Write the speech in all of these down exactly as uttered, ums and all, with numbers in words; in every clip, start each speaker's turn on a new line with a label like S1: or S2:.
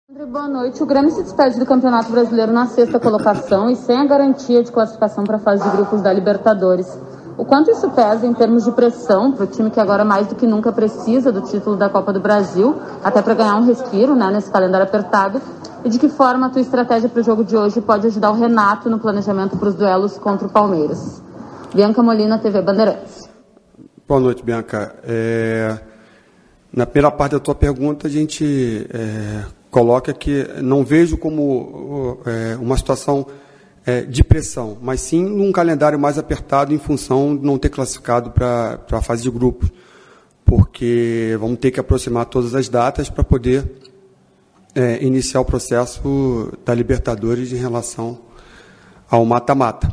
S1: Boa noite. O Grêmio se despede do Campeonato Brasileiro na sexta colocação e sem a garantia de classificação para a fase de grupos da Libertadores. O quanto isso pesa em termos de pressão para o time que agora mais do que nunca precisa do título da Copa do Brasil, até para ganhar um respiro, né, nesse calendário apertado? E de que forma a tua estratégia para o jogo de hoje pode ajudar o Renato no planejamento para os duelos contra o Palmeiras? Bianca Molina, T V Bandeirantes.
S2: Boa noite, Bianca. É... Na primeira parte da tua pergunta, a gente é, coloca que não vejo como é, uma situação é, de pressão, mas sim num calendário mais apertado em função de não ter classificado para a fase de grupos, porque vamos ter que aproximar todas as datas para poder é, iniciar o processo da Libertadores em relação ao mata-mata.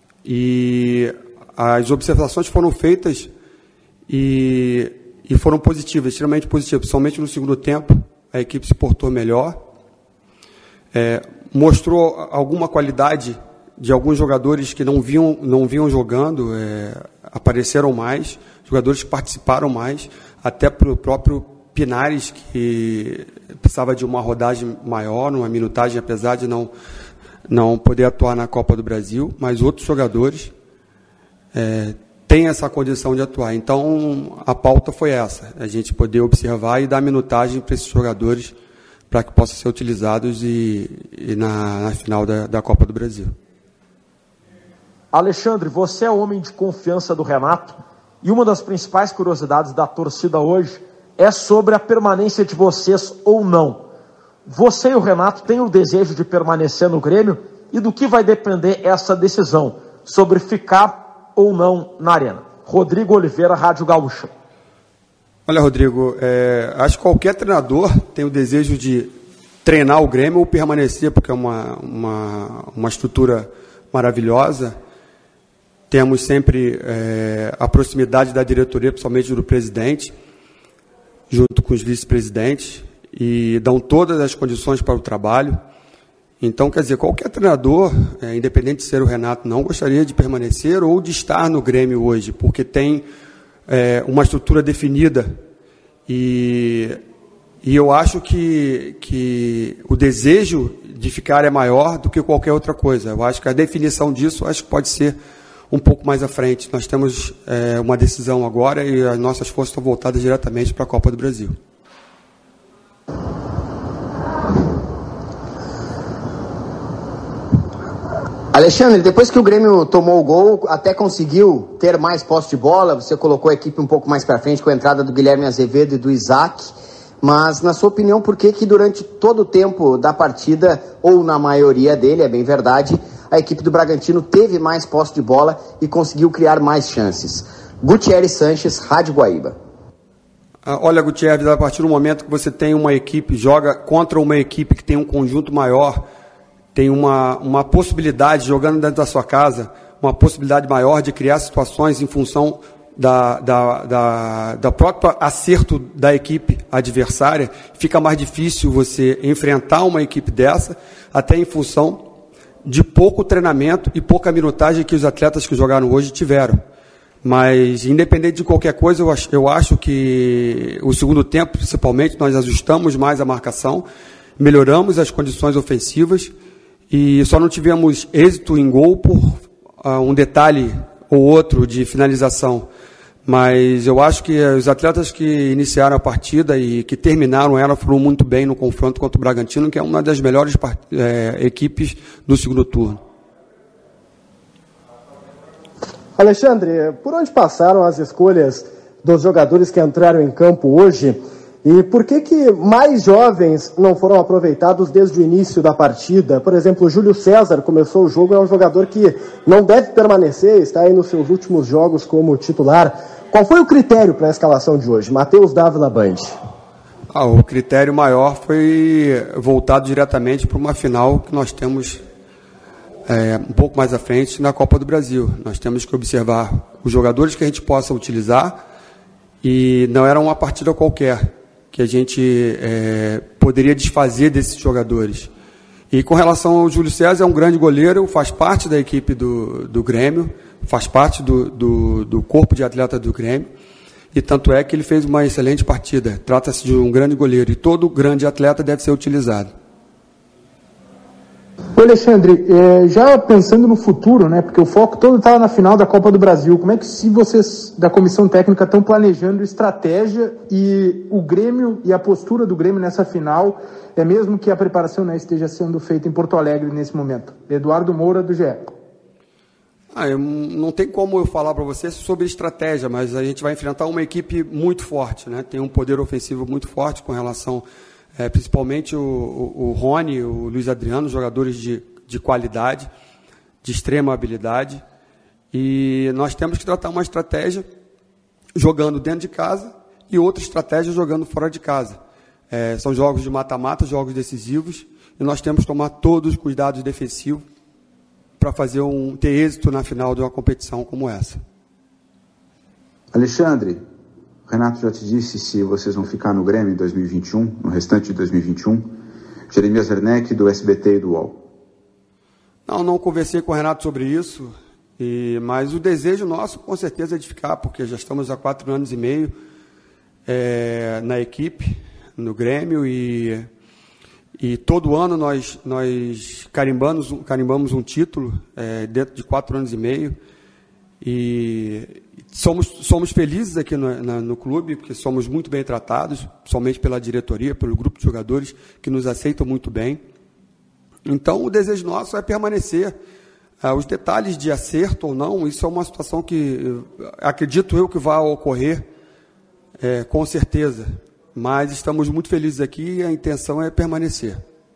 S2: E as observações foram feitas e... E foram positivas, extremamente positivas, principalmente no segundo tempo. A equipe se portou melhor, é, mostrou alguma qualidade de alguns jogadores que não vinham, não vinham jogando, é, apareceram mais, jogadores que participaram mais, até para o próprio Pinares, que precisava de uma rodagem maior, uma minutagem, apesar de não, não poder atuar na Copa do Brasil, mas outros jogadores é, tem essa condição de atuar. Então, a pauta foi essa, a gente poder observar e dar minutagem para esses jogadores para que possam ser utilizados e, e na, na final da, da Copa do Brasil.
S3: Alexandre, você é homem de confiança do Renato e uma das principais curiosidades da torcida hoje é sobre a permanência de vocês ou não. Você e o Renato têm o desejo de permanecer no Grêmio e do que vai depender essa decisão sobre ficar ou não na Arena? Rodrigo Oliveira, Rádio Gaúcha.
S2: Olha, Rodrigo, é, acho que qualquer treinador tem o desejo de treinar o Grêmio ou permanecer, porque é uma, uma, uma estrutura maravilhosa. Temos sempre é, a proximidade da diretoria, principalmente do presidente, junto com os vice-presidentes, e dão todas as condições para o trabalho. Então, quer dizer, qualquer treinador, é, independente de ser o Renato, não gostaria de permanecer ou de estar no Grêmio hoje, porque tem é, uma estrutura definida e, e eu acho que, que o desejo de ficar é maior do que qualquer outra coisa. Eu acho que a definição disso acho que pode ser um pouco mais à frente. Nós temos é, uma decisão agora e as nossas forças estão voltadas diretamente para a Copa do Brasil.
S4: Alexandre, depois que o Grêmio tomou o gol, até conseguiu ter mais posse de bola, você colocou a equipe um pouco mais para frente com a entrada do Guilherme Azevedo e do Isaac, mas na sua opinião, por que que durante todo o tempo da partida, ou na maioria dele, é bem verdade, a equipe do Bragantino teve mais posse de bola e conseguiu criar mais chances? Gutierrez Sanches, Rádio Guaíba.
S2: Olha, Gutierrez, a partir do momento que você tem uma equipe, joga contra uma equipe que tem um conjunto maior, tem uma, uma possibilidade, jogando dentro da sua casa, uma possibilidade maior de criar situações em função da, da, da, da própria acerto da equipe adversária, fica mais difícil você enfrentar uma equipe dessa, até em função de pouco treinamento e pouca minutagem que os atletas que jogaram hoje tiveram. Mas, independente de qualquer coisa, eu acho, eu acho que o segundo tempo, principalmente, nós ajustamos mais a marcação, melhoramos as condições ofensivas, e só não tivemos êxito em gol por uh, um detalhe ou outro de finalização. Mas eu acho que os atletas que iniciaram a partida e que terminaram ela foram muito bem no confronto contra o Bragantino, que é uma das melhores é, equipes do segundo turno.
S5: Alexandre, por onde passaram as escolhas dos jogadores que entraram em campo hoje? E por que que mais jovens não foram aproveitados desde o início da partida? Por exemplo, o Júlio César começou o jogo, é um jogador que não deve permanecer, está aí nos seus últimos jogos como titular. Qual foi o critério para a escalação de hoje? Matheus Dávila, Band.
S2: Ah, o critério maior foi voltado diretamente para uma final que nós temos é, um pouco mais à frente na Copa do Brasil. Nós temos que observar os jogadores que a gente possa utilizar e não era uma partida qualquer que a gente é, poderia desfazer desses jogadores. E com relação ao Júlio César, é um grande goleiro, faz parte da equipe do, do Grêmio, faz parte do, do, do corpo de atleta do Grêmio, e tanto é que ele fez uma excelente partida. Trata-se de um grande goleiro, e todo grande atleta deve ser utilizado.
S6: Ô Alexandre, é, já pensando no futuro, né, porque o foco todo está na final da Copa do Brasil, como é que se vocês da comissão técnica estão planejando estratégia e o Grêmio e a postura do Grêmio nessa final, é mesmo que a preparação, né, esteja sendo feita em Porto Alegre nesse momento? Eduardo Moura, do G E.
S2: Ah, eu, não tem como eu falar para você sobre estratégia, mas a gente vai enfrentar uma equipe muito forte, né? Tem um poder ofensivo muito forte com relação, é, principalmente o, o, o Rony, o Luiz Adriano, jogadores de, de qualidade, de extrema habilidade, e nós temos que tratar uma estratégia jogando dentro de casa e outra estratégia jogando fora de casa. É, são jogos de mata-mata, jogos decisivos, e nós temos que tomar todos os cuidados defensivos para fazer um, ter êxito na final de uma competição como essa.
S7: Alexandre, o Renato já te disse se vocês vão ficar no Grêmio em dois mil e vinte e um, no restante de dois mil e vinte e um. Jeremias Werneck, do S B T e do U O L.
S2: Não, não conversei com o Renato sobre isso, e, mas o desejo nosso, com certeza, é de ficar, porque já estamos há quatro anos e meio é, na equipe, no Grêmio, e... E todo ano nós, nós carimbamos, carimbamos um título é, dentro de quatro anos e meio. E somos, somos felizes aqui no, na, no clube, porque somos muito bem tratados, somente pela diretoria, pelo grupo de jogadores que nos aceitam muito bem. Então, o desejo nosso é permanecer. Ah, os detalhes de acerto ou não, isso é uma situação que acredito eu que vai ocorrer é, com certeza. Mas estamos muito felizes aqui e a intenção é permanecer.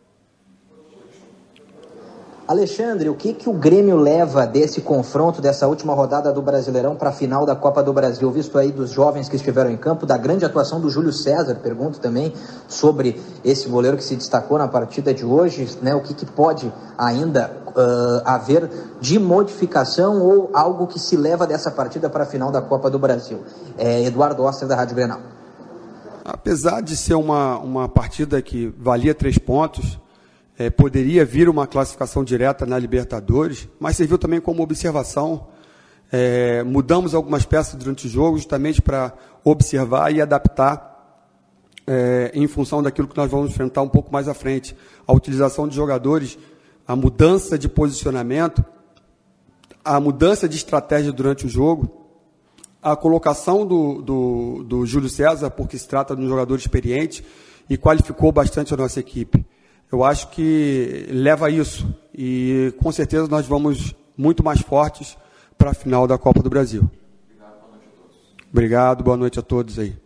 S8: Alexandre, o que, que o Grêmio leva desse confronto, dessa última rodada do Brasileirão para a final da Copa do Brasil? Visto aí dos jovens que estiveram em campo, da grande atuação do Júlio César, pergunto também sobre esse goleiro que se destacou na partida de hoje, né? O que, que pode ainda uh, haver de modificação ou algo que se leva dessa partida para a final da Copa do Brasil? É, Eduardo Oster, da Rádio Grenal.
S2: Apesar de ser uma, uma partida que valia três pontos, é, poderia vir uma classificação direta na Libertadores, mas serviu também como observação. É, mudamos algumas peças durante o jogo, justamente para observar e adaptar é, em função daquilo que nós vamos enfrentar um pouco mais à frente. A utilização de jogadores, a mudança de posicionamento, a mudança de estratégia durante o jogo, a colocação do, do, do Júlio César, porque se trata de um jogador experiente e qualificou bastante a nossa equipe. Eu acho que leva a isso e com certeza nós vamos muito mais fortes para a final da Copa do Brasil. Obrigado, boa noite a todos. Obrigado, boa noite a todos aí.